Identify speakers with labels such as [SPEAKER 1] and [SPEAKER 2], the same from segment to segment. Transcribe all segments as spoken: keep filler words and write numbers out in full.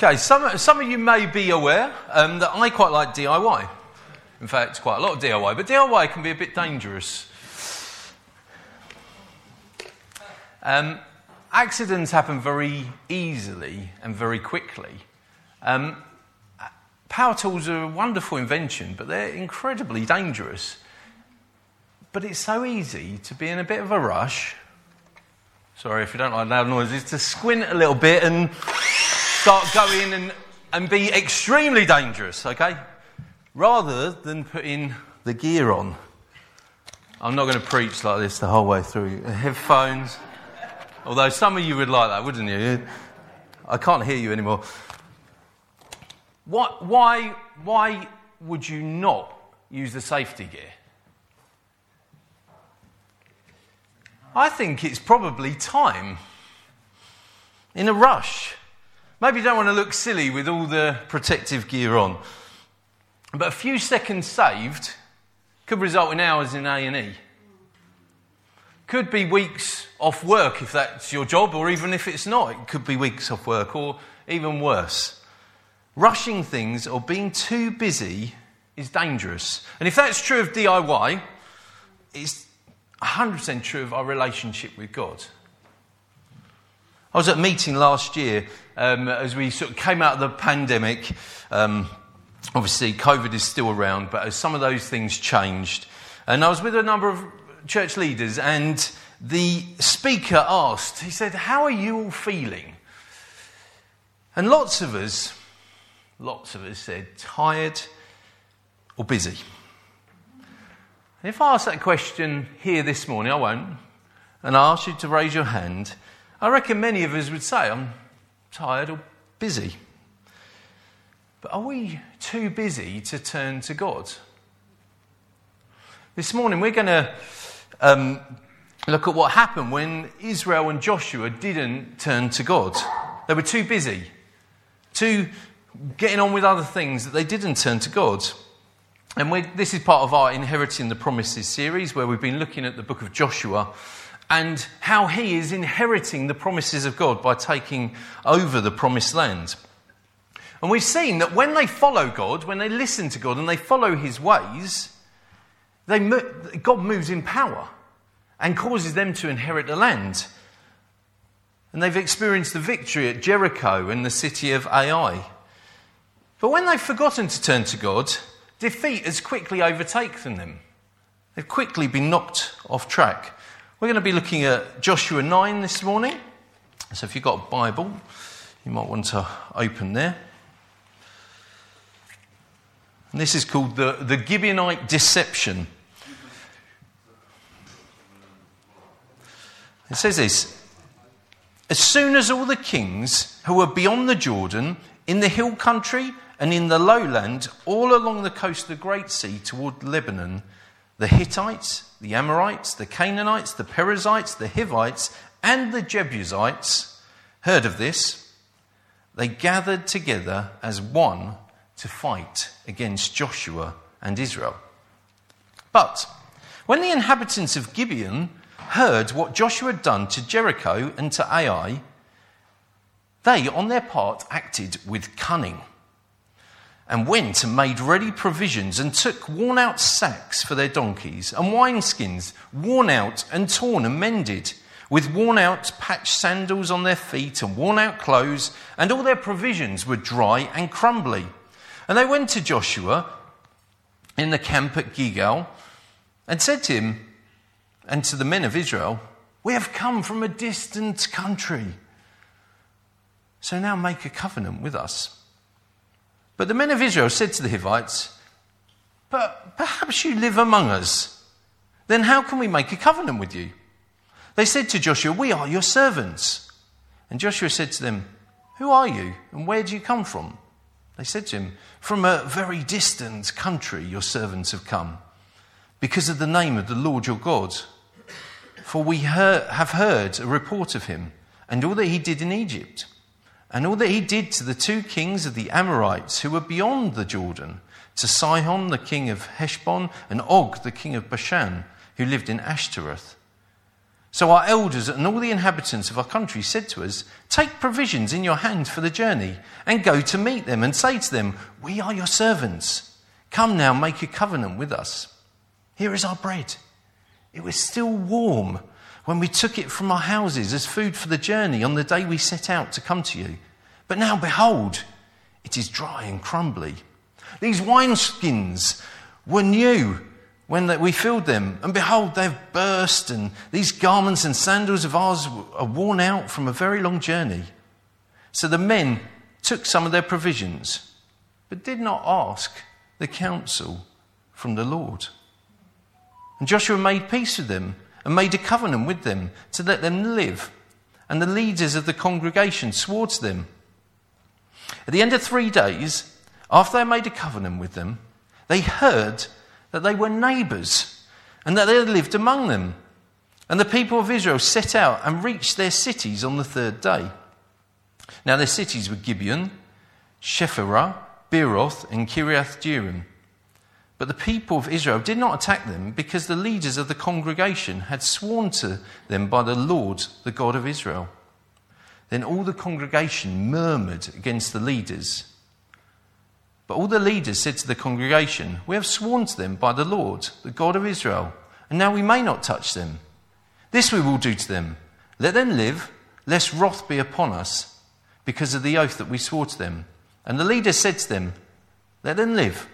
[SPEAKER 1] Okay, some, some of you may be aware um, that I quite like D I Y. In fact, quite a lot of D I Y, but D I Y can be a bit dangerous. Um, accidents happen very easily and very quickly. Um, power tools are a wonderful invention, but they're incredibly dangerous. But it's so easy to be in a bit of a rush. Sorry if you don't like loud noises, to squint a little bit and start going and, and be extremely dangerous, okay? Rather than putting the gear on. I'm not going to preach like this the whole way through. Headphones. Although some of you would like that, wouldn't you? I can't hear you anymore. What, why, why would you not use the safety gear? I think it's probably time. In a rush. Maybe you don't want to look silly with all the protective gear on. But a few seconds saved could result in hours in A and E. Could be weeks off work if that's your job, or even if it's not, it could be weeks off work, or even worse. Rushing things or being too busy is dangerous. And if that's true of D I Y, it's one hundred percent true of our relationship with God. I was at a meeting last year um, as we sort of came out of the pandemic. Um, obviously, COVID is still around, but as some of those things changed. And I was with a number of church leaders, and the speaker asked, he said, "How are you all feeling?" And lots of us, lots of us said, tired or busy. And if I ask that question here this morning, I won't, and I ask you to raise your hand, I reckon many of us would say, I'm tired or busy. But are we too busy to turn to God? This morning we're going to um, look at what happened when Israel and Joshua didn't turn to God. They were too busy, too getting on with other things, that they didn't turn to God. And we're, this is part of our Inheriting the Promises series, where we've been looking at the book of Joshua and how he is inheriting the promises of God by taking over the promised land. And we've seen that when they follow God, when they listen to God and they follow his ways, they God moves in power and causes them to inherit the land. And they've experienced the victory at Jericho and the city of Ai. But when they've forgotten to turn to God, defeat has quickly overtaken them. They've quickly been knocked off track. We're going to be looking at Joshua nine this morning. So if you've got a Bible, you might want to open there. And this is called the, the Gibeonite Deception. It says this: as soon as all the kings who were beyond the Jordan, in the hill country and in the lowland, all along the coast of the Great Sea toward Lebanon, the Hittites, the Amorites, the Canaanites, the Perizzites, the Hivites, and the Jebusites heard of this, they gathered together as one to fight against Joshua and Israel. But when the inhabitants of Gibeon heard what Joshua had done to Jericho and to Ai, they, on their part, acted with cunning and went and made ready provisions and took worn-out sacks for their donkeys and wineskins, worn out and torn and mended, with worn-out patched sandals on their feet and worn-out clothes, and all their provisions were dry and crumbly. And they went to Joshua in the camp at Gilgal and said to him and to the men of Israel, "We have come from a distant country, so now make a covenant with us." But the men of Israel said to the Hivites, "But perhaps you live among us. Then how can we make a covenant with you?" They said to Joshua, "We are your servants." And Joshua said to them, "Who are you and where do you come from?" They said to him, "From a very distant country your servants have come, because of the name of the Lord your God. For we heard, have heard a report of him and all that he did in Egypt, and all that he did to the two kings of the Amorites who were beyond the Jordan, to Sihon the king of Heshbon and Og the king of Bashan, who lived in Ashtaroth. So our elders and all the inhabitants of our country said to us, take provisions in your hand for the journey and go to meet them and say to them, we are your servants. Come now, make a covenant with us. Here is our bread. It was still warm when we took it from our houses as food for the journey on the day we set out to come to you. But now, behold, it is dry and crumbly. These wineskins were new when we filled them, and behold, they've burst, and these garments and sandals of ours are worn out from a very long journey. So the men took some of their provisions, but did not ask the counsel from the Lord. And Joshua made peace with them and made a covenant with them to let them live. And the leaders of the congregation swore to them. At the end of three days, after they made a covenant with them, they heard that they were neighbours and that they had lived among them. And the people of Israel set out and reached their cities on the third day. Now their cities were Gibeon, Shephirah, Beeroth, and Kiriath-Jearim. But the people of Israel did not attack them because the leaders of the congregation had sworn to them by the Lord, the God of Israel. Then all the congregation murmured against the leaders. But all the leaders said to the congregation, we have sworn to them by the Lord, the God of Israel, and now we may not touch them. This we will do to them. Let them live, lest wrath be upon us, because of the oath that we swore to them. And the leaders said to them, let them live.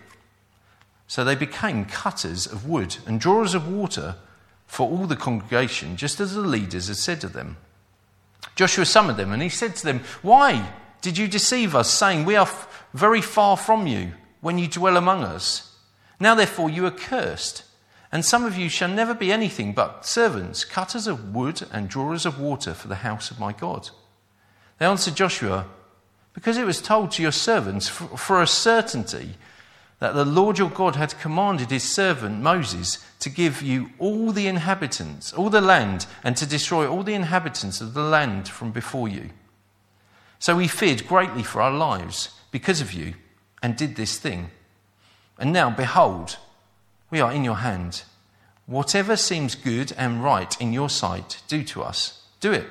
[SPEAKER 1] So they became cutters of wood and drawers of water for all the congregation, just as the leaders had said to them. Joshua summoned them, and he said to them, why did you deceive us, saying, we are f- very far from you when you dwell among us? Now therefore you are cursed, and some of you shall never be anything but servants, cutters of wood and drawers of water for the house of my God. They answered Joshua, because it was told to your servants for, for a certainty that the Lord your God had commanded his servant Moses to give you all the inhabitants, all the land, and to destroy all the inhabitants of the land from before you. So we feared greatly for our lives because of you, and did this thing. And now, behold, we are in your hand. Whatever seems good and right in your sight, do to us. Do it.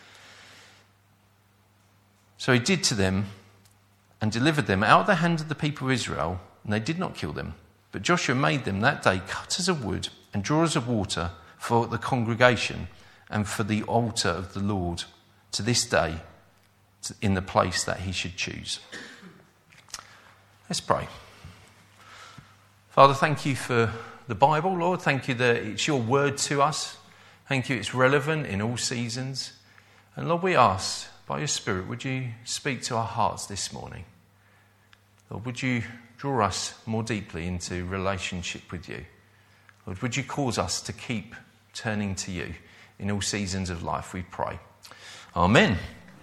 [SPEAKER 1] So he did to them and delivered them out of the hand of the people of Israel, and they did not kill them. But Joshua made them that day cutters of wood and drawers of water for the congregation and for the altar of the Lord to this day in the place that he should choose. Let's pray. Father, thank you for the Bible, Lord. Thank you that it's your word to us. Thank you it's relevant in all seasons. And Lord, we ask, by your Spirit, would you speak to our hearts this morning? Lord, would you draw us more deeply into relationship with you? Lord, would you cause us to keep turning to you in all seasons of life, we pray. Amen.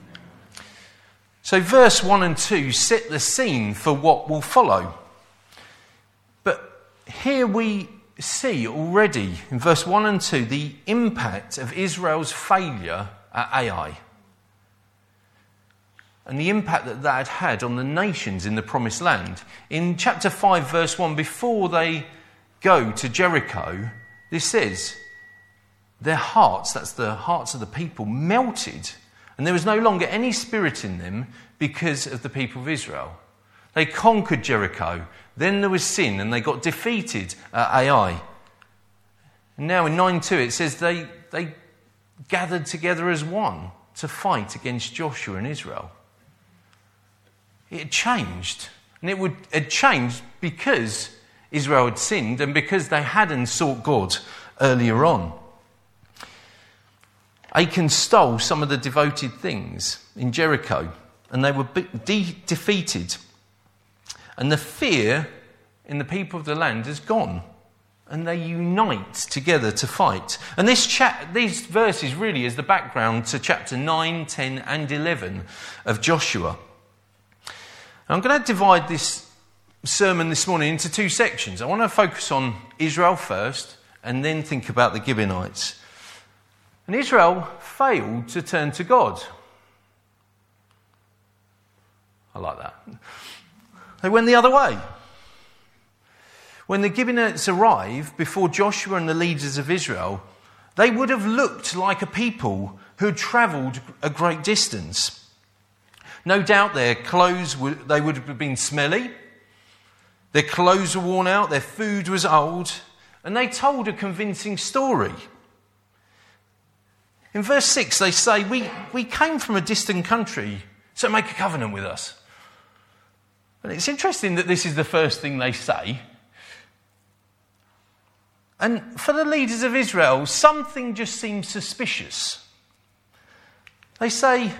[SPEAKER 1] So verse one and two set the scene for what will follow. But here we see already in verse one and two the impact of Israel's failure at Ai. And the impact that that had had on the nations in the promised land. In chapter five, verse one, before they go to Jericho, this says, their hearts, that's the hearts of the people, melted. And there was no longer any spirit in them because of the people of Israel. They conquered Jericho. Then there was sin and they got defeated at Ai. And now in nine two it says they, they gathered together as one to fight against Joshua and Israel. It had changed. And it would had changed because Israel had sinned and because they hadn't sought God earlier on. Achan stole some of the devoted things in Jericho and they were de- defeated. And the fear in the people of the land has gone. And they unite together to fight. And this cha- these verses really is the background to chapter nine, ten and eleven of Joshua. And I'm going to divide this sermon this morning into two sections. I want to focus on Israel first and then think about the Gibeonites. And Israel failed to turn to God. I like that. They went the other way. When the Gibeonites arrived before Joshua and the leaders of Israel, they would have looked like a people who had travelled a great distance. No doubt their clothes, would, they would have been smelly, their clothes were worn out, their food was old, and they told a convincing story. In verse six they say, we, we came from a distant country, so make a covenant with us. And it's interesting that this is the first thing they say. And for the leaders of Israel, something just seems suspicious. They say,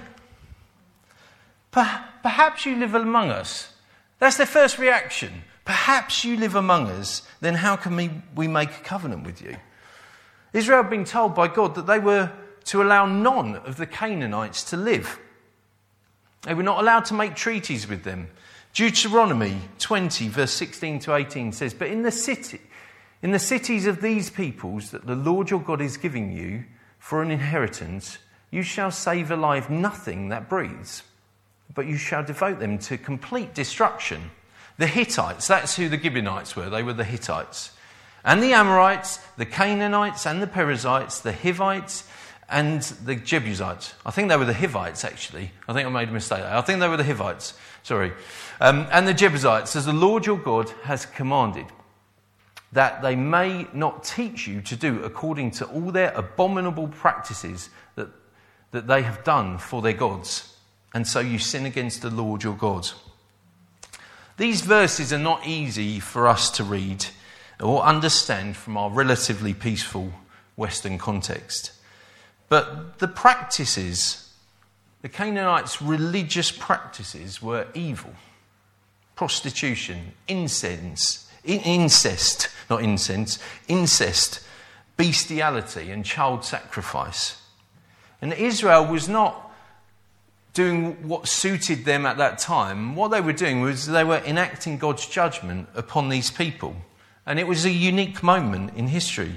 [SPEAKER 1] perhaps you live among us. That's their first reaction. Perhaps you live among us, then how can we, we make a covenant with you? Israel had been told by God that they were to allow none of the Canaanites to live. They were not allowed to make treaties with them. Deuteronomy twenty, verse sixteen to eighteen says, but in the city, in the cities of these peoples that the Lord your God is giving you for an inheritance, you shall save alive nothing that breathes, but you shall devote them to complete destruction. The Hittites, that's who the Gibeonites were, they were the Hittites. And the Amorites, the Canaanites and the Perizzites, the Hivites and the Jebusites. I think they were the Hivites, actually. I think I made a mistake. I think they were the Hivites, sorry. Um, and the Jebusites, as the Lord your God has commanded, that they may not teach you to do according to all their abominable practices that, that they have done for their gods. And so you sin against the Lord your God. These verses are not easy for us to read or understand from our relatively peaceful Western context. But the practices, the Canaanites' religious practices were evil. Prostitution, incense, incest, not incense, incest, bestiality and child sacrifice. And Israel was not doing what suited them at that time. What they were doing was they were enacting God's judgment upon these people. And it was a unique moment in history.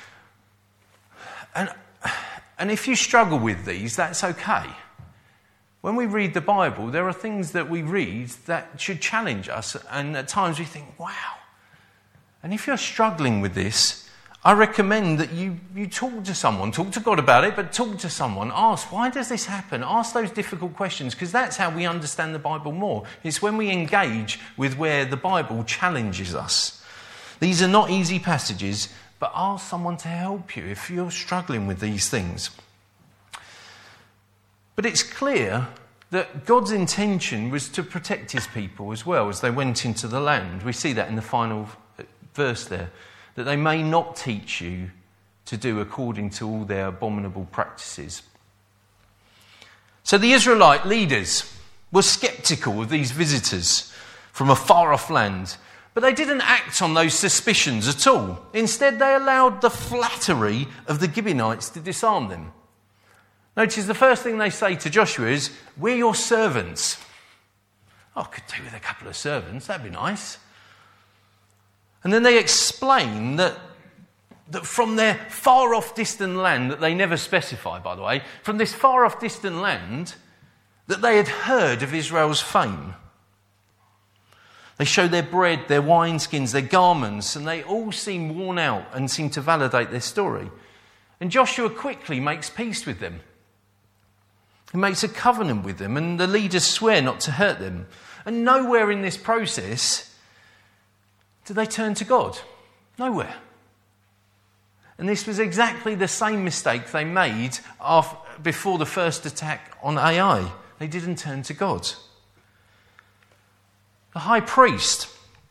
[SPEAKER 1] And, and if you struggle with these, that's okay. When we read the Bible, there are things that we read that should challenge us. And at times we think, wow. And if you're struggling with this, I recommend that you, you talk to someone, talk to God about it, but talk to someone. Ask, why does this happen? Ask those difficult questions, because that's how we understand the Bible more. It's when we engage with where the Bible challenges us. These are not easy passages, but ask someone to help you if you're struggling with these things. But it's clear that God's intention was to protect his people as well as they went into the land. We see that in the final verse there. That they may not teach you to do according to all their abominable practices. So the Israelite leaders were sceptical of these visitors from a far-off land, but they didn't act on those suspicions at all. Instead, they allowed the flattery of the Gibeonites to disarm them. Notice the first thing they say to Joshua is, we're your servants. Oh, I could do with a couple of servants, that'd be nice. And then they explain that, that from their far-off distant land, that they never specify, by the way, from this far-off distant land, that they had heard of Israel's fame. They show their bread, their wineskins, their garments, and they all seem worn out and seem to validate their story. And Joshua quickly makes peace with them. He makes a covenant with them, and the leaders swear not to hurt them. And nowhere in this process do they turn to God? Nowhere. And this was exactly the same mistake they made after, before the first attack on Ai. They didn't turn to God. The high priest,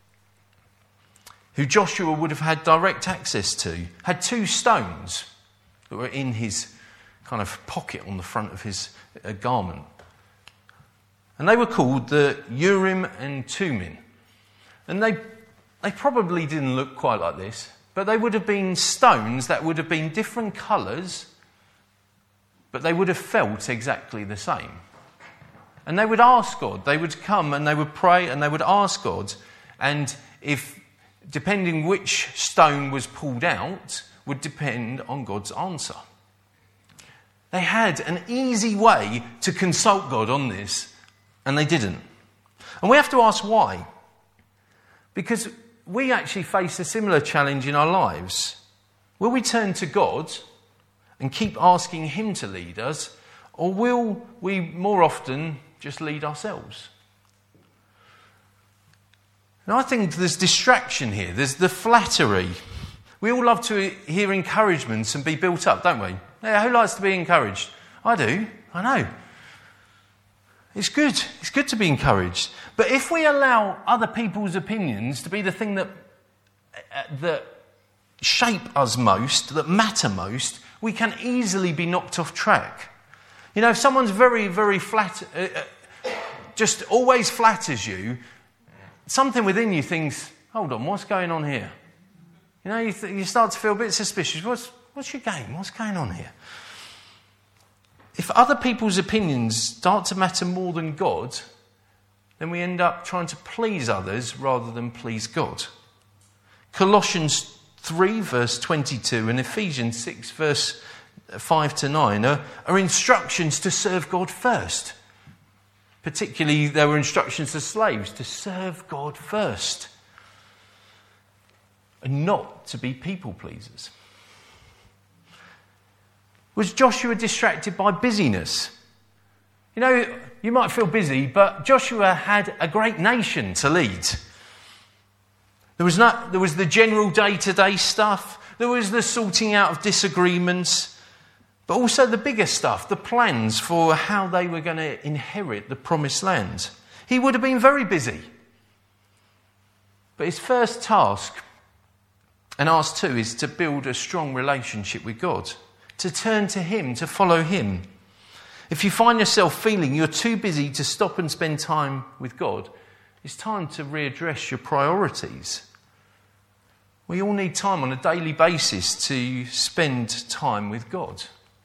[SPEAKER 1] who Joshua would have had direct access to, had two stones that were in his kind of pocket on the front of his uh, garment. And they were called the Urim and Thummim. And they They probably didn't look quite like this, but they would have been stones that would have been different colours, but they would have felt exactly the same. And they would ask God, they would come and they would pray and they would ask God, and if, depending which stone was pulled out, would depend on God's answer. They had an easy way to consult God on this, and they didn't. And we have to ask why. Because we actually face a similar challenge in our lives. Will we turn to God and keep asking him to lead us, or will we more often just lead ourselves? And I think there's distraction here. There's the flattery. We all love to hear encouragements and be built up, don't we? Yeah, who likes to be encouraged? I do. I know. It's good. It's good to be encouraged. But if we allow other people's opinions to be the thing that uh, that shape us most, that matter most, we can easily be knocked off track. You know, if someone's very, very flat, uh, uh, just always flatters you, something within you thinks, hold on, what's going on here? You know, you, th- you start to feel a bit suspicious. What's, what's your game? What's going on here? If other people's opinions start to matter more than God, then we end up trying to please others rather than please God. Colossians three, verse twenty-two, and Ephesians six, verse five to nine are, are instructions to serve God first. Particularly, there were instructions to slaves to serve God first and not to be people pleasers. Was Joshua distracted by busyness? You know, you might feel busy, but Joshua had a great nation to lead. There was not, there was the general day-to-day stuff. There was the sorting out of disagreements. But also the bigger stuff, the plans for how they were going to inherit the promised land. He would have been very busy. But his first task, and ours too, is to build a strong relationship with God. To turn to him, to follow him. If you find yourself feeling you're too busy to stop and spend time with God, it's time to readdress your priorities. We all need time on a daily basis to spend time with God.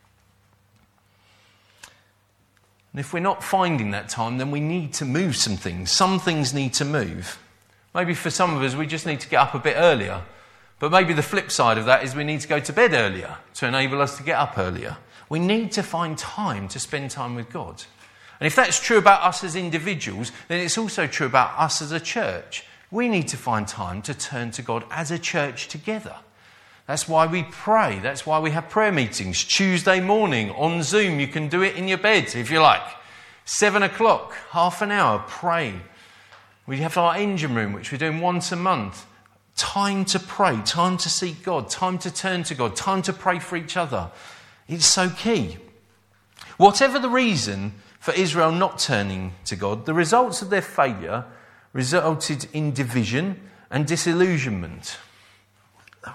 [SPEAKER 1] And if we're not finding that time, then we need to move some things. Some things need to move. Maybe for some of us, we just need to get up a bit earlier. But maybe the flip side of that is we need to go to bed earlier to enable us to get up earlier. We need to find time to spend time with God. And if that's true about us as individuals, then it's also true about us as a church. We need to find time to turn to God as a church together. That's why we pray. That's why we have prayer meetings. Tuesday morning on Zoom, you can do it in your bed if you like. Seven o'clock, half an hour, pray. We have our engine room, which we're doing once a month. Time to pray, time to seek God, time to turn to God, time to pray for each other. It's so key. Whatever the reason for Israel not turning to God, the results of their failure resulted in division and disillusionment. It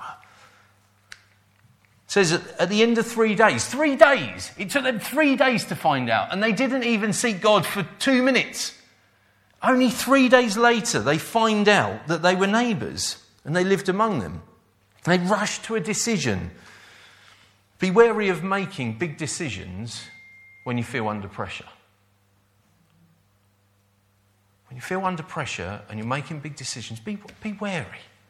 [SPEAKER 1] says at the end of three days, three days, it took them three days to find out, and they didn't even seek God for two minutes. Only three days later, they find out that they were neighbours and they lived among them. They rushed to a decision. Be wary of making big decisions when you feel under pressure. When you feel under pressure and you're making big decisions, be, be wary.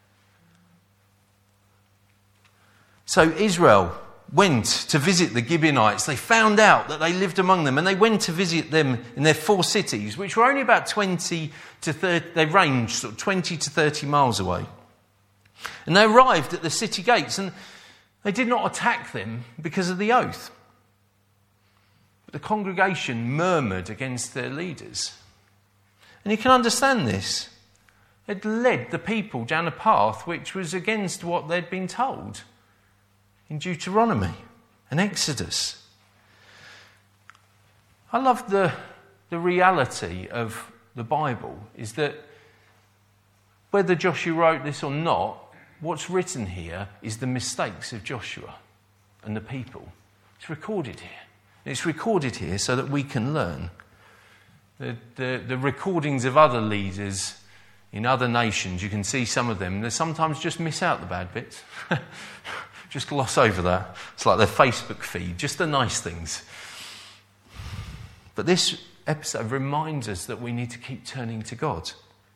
[SPEAKER 1] So Israel went to visit the Gibeonites. They found out that they lived among them, and they went to visit them in their four cities, which were only about twenty to thirty, they ranged sort of twenty to thirty miles away. And they arrived at the city gates, and they did not attack them because of the oath. But the congregation murmured against their leaders. And you can understand this. They'd led the people down a path which was against what they'd been told in Deuteronomy and Exodus. I love the, the reality of the Bible is that whether Joshua wrote this or not, what's written here is the mistakes of Joshua and the people. It's recorded here. It's recorded here so that we can learn. The, the, the recordings of other leaders in other nations, you can see some of them, they sometimes just miss out the bad bits. Just gloss over that. It's like their Facebook feed, just the nice things. But this episode reminds us that we need to keep turning to God.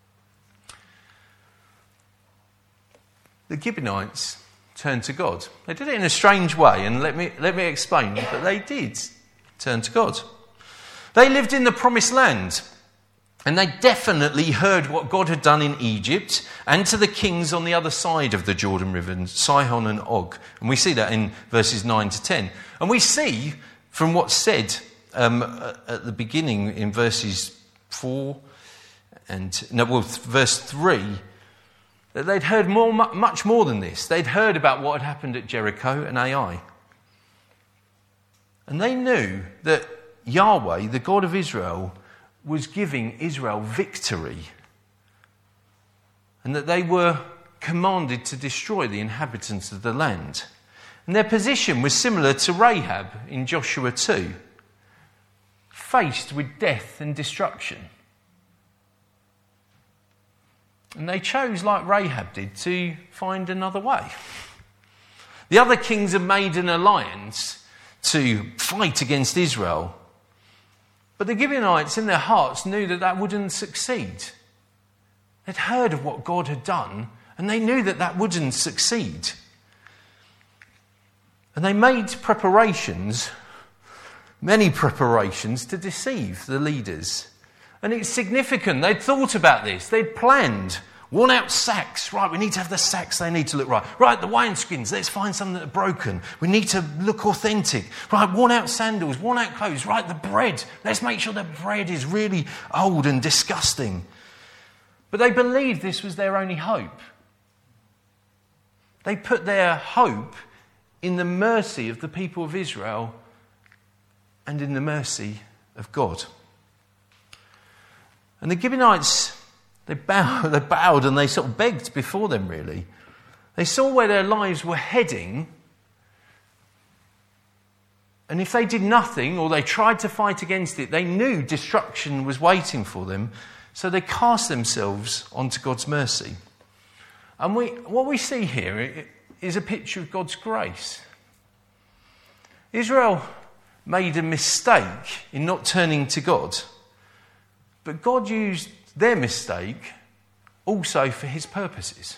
[SPEAKER 1] The Gibeonites turned to God. They did it in a strange way, and let me let me explain, but they did turn to God. They lived in the promised land, And they definitely heard what God had done in Egypt and to the kings on the other side of the Jordan River, Sihon and Og. And we see that in verses nine to ten. And we see from what's said um, at the beginning in verses four and, no, well, verse three, that they'd heard more, much more than this. They'd heard about what had happened at Jericho and Ai. And they knew that Yahweh, the God of Israel, was giving Israel victory. And that they were commanded to destroy the inhabitants of the land. And their position was similar to Rahab in Joshua two, faced with death and destruction. And they chose, like Rahab did, to find another way. The other kings had made an alliance to fight against Israel. But the Gibeonites in their hearts knew that that wouldn't succeed. They'd heard of what God had done, and they knew that that wouldn't succeed. And they made preparations, many preparations, to deceive the leaders. And it's significant. They'd thought about this. They'd planned. Worn out sacks. Right, we need to have the sacks. They need to look right. Right, the wineskins. Let's find some that are broken. We need to look authentic. Right, worn out sandals. Worn out clothes. Right, the bread. Let's make sure the bread is really old and disgusting. But they believed this was their only hope. They put their hope in the mercy of the people of Israel and in the mercy of God. And the Gibeonites, they bowed, they bowed and they sort of begged before them, really. They saw where their lives were heading. And if they did nothing or they tried to fight against it, they knew destruction was waiting for them. So they cast themselves onto God's mercy. And we, what we see here is a picture of God's grace. Israel made a mistake in not turning to God. But God used their mistake also for his purposes.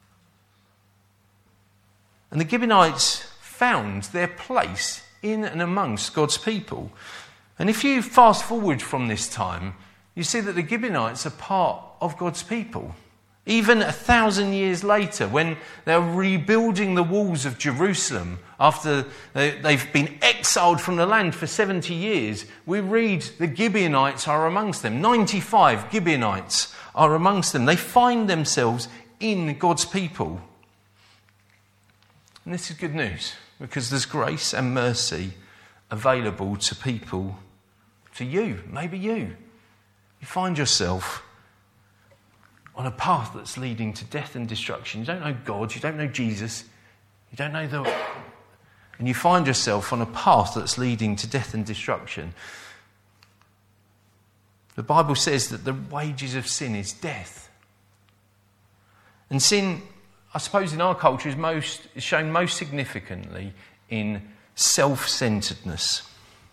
[SPEAKER 1] And the Gibeonites found their place in and amongst God's people. And if you fast forward from this time, you see that the Gibeonites are part of God's people. Even a thousand years later, when they're rebuilding the walls of Jerusalem after they've been exiled from the land for seventy years, we read the Gibeonites are amongst them. ninety-five Gibeonites are amongst them. They find themselves in God's people. And this is good news, because there's grace and mercy available to people, to you, maybe you. You find yourself on a path that's leading to death and destruction. You don't know God, you don't know Jesus, you don't know the... And you find yourself on a path that's leading to death and destruction. The Bible says that the wages of sin is death. And sin, I suppose in our culture, is, most, is shown most significantly in self-centeredness.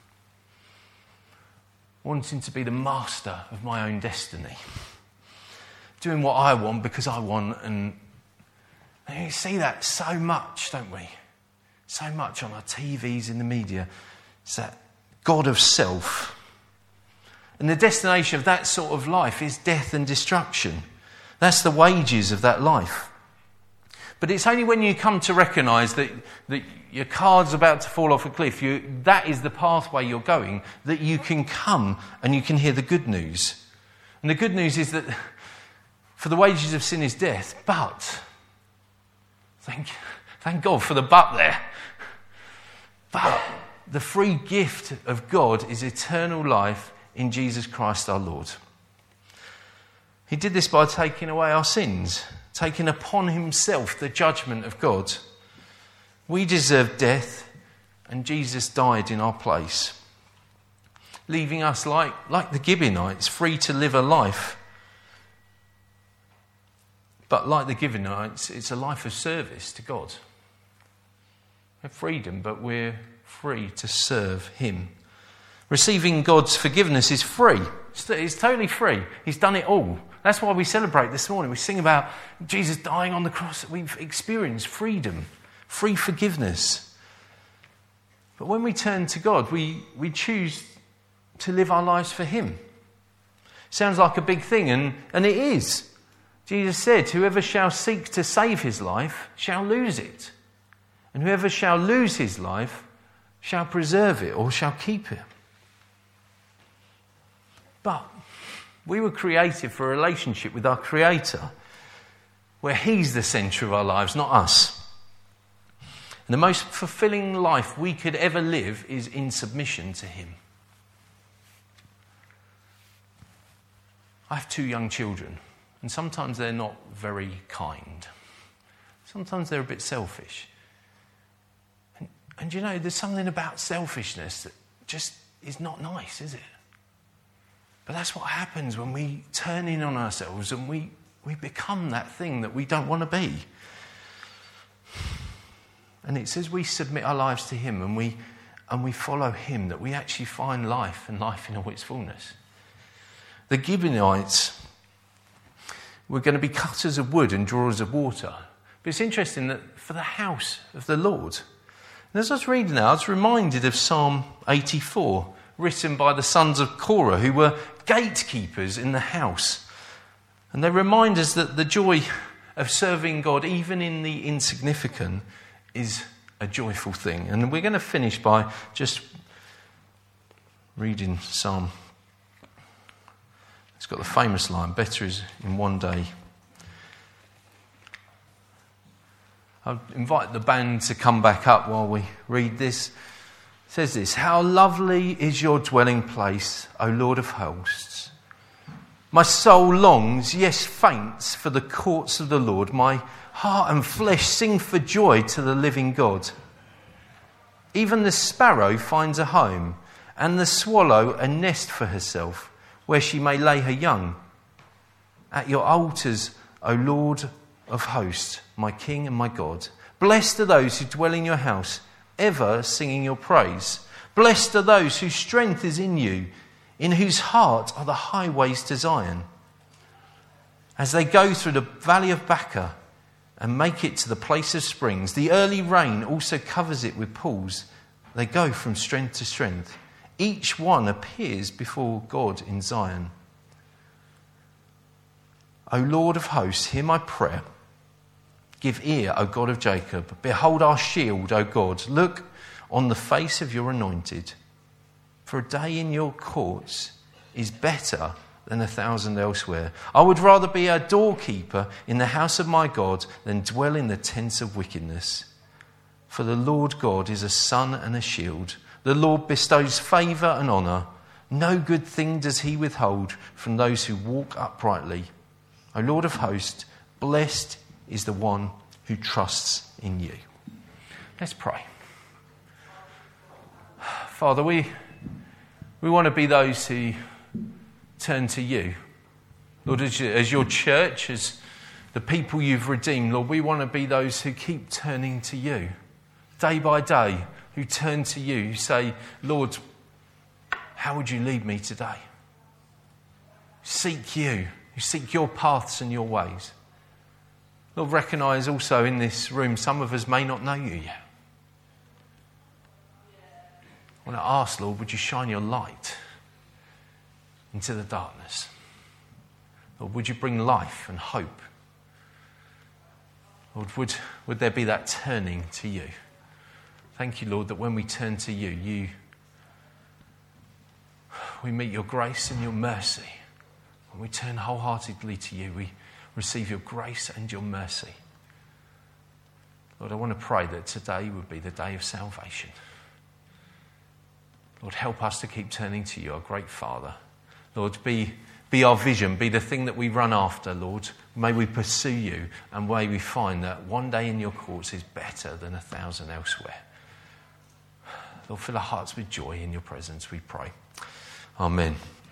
[SPEAKER 1] Wanting to be the master of my own destiny. Doing what I want because I want, and, and you see that so much, don't we? So much on our T Vs, in the media. It's that God of self. And the destination of that sort of life is death and destruction. That's the wages of that life. But it's only when you come to recognise that, that your card's about to fall off a cliff, you, that is the pathway you're going, that you can come and you can hear the good news. And the good news is that for the wages of sin is death, but, thank, thank God for the but there, but the free gift of God is eternal life in Jesus Christ our Lord. He did this by taking away our sins, taking upon himself the judgment of God. We deserve death, and Jesus died in our place, leaving us like, like the Gibeonites, free to live a life. But like the Gibeonites, it's a life of service to God. We have freedom, but we're free to serve him. Receiving God's forgiveness is free. It's totally free. He's done it all. That's why we celebrate this morning. We sing about Jesus dying on the cross. We've experienced freedom, free forgiveness. But when we turn to God, we, we choose to live our lives for him. Sounds like a big thing, and, and it is. Jesus said, whoever shall seek to save his life shall lose it. And whoever shall lose his life shall preserve it or shall keep it. But we were created for a relationship with our Creator, where he's the centre of our lives, not us. And the most fulfilling life we could ever live is in submission to him. I have two young children, and sometimes they're not very kind. Sometimes they're a bit selfish. And, and you know, there's something about selfishness that just is not nice, is it? But that's what happens when we turn in on ourselves and we, we become that thing that we don't want to be. And it's as we submit our lives to him and we and we follow him that we actually find life and life in all its fullness. The Gibeonites were going to be cutters of wood and drawers of water. But it's interesting that for the house of the Lord. And as I was reading that, I was reminded of Psalm eighty-four, written by the sons of Korah, who were gatekeepers in the house. And they remind us that the joy of serving God, even in the insignificant, is a joyful thing. And we're going to finish by just reading Psalm. It's got the famous line, better is in one day. I'll invite the band to come back up while we read this. It says this, how lovely is your dwelling place, O Lord of hosts. My soul longs, yes, faints for the courts of the Lord. My heart and flesh sing for joy to the living God. Even the sparrow finds a home, and the swallow a nest for herself, where she may lay her young. At your altars, O Lord of hosts, my King and my God. Blessed are those who dwell in your house, ever singing your praise. Blessed are those whose strength is in you, in whose heart are the highways to Zion. As they go through the valley of Baca and make it to the place of springs, the early rain also covers it with pools. They go from strength to strength. Each one appears before God in Zion. O Lord of hosts, hear my prayer. Give ear, O God of Jacob. Behold our shield, O God. Look on the face of your anointed. For a day in your courts is better than a thousand elsewhere. I would rather be a doorkeeper in the house of my God than dwell in the tents of wickedness. For the Lord God is a sun and a shield. The Lord bestows favour and honour. No good thing does he withhold from those who walk uprightly. O Lord of hosts, blessed is the one who trusts in you. Let's pray. Father, we, we want to be those who turn to you. Lord, as, you, as your church, as the people you've redeemed, Lord, we want to be those who keep turning to you. Day by day, who turn to you, who say, Lord, how would you lead me today? Seek you, who seek your paths and your ways. Lord, recognise also in this room, some of us may not know you yet. I want to ask, Lord, would you shine your light into the darkness? Lord, would you bring life and hope? Lord, would, would there be that turning to you? Thank you, Lord, that when we turn to you, you, we meet your grace and your mercy. When we turn wholeheartedly to you, we receive your grace and your mercy. Lord, I want to pray that today would be the day of salvation. Lord, help us to keep turning to you, our great Father. Lord, be, be our vision, be the thing that we run after, Lord. May we pursue you, and may we find that one day in your courts is better than a thousand elsewhere. Lord, fill our hearts with joy in your presence, we pray. Amen.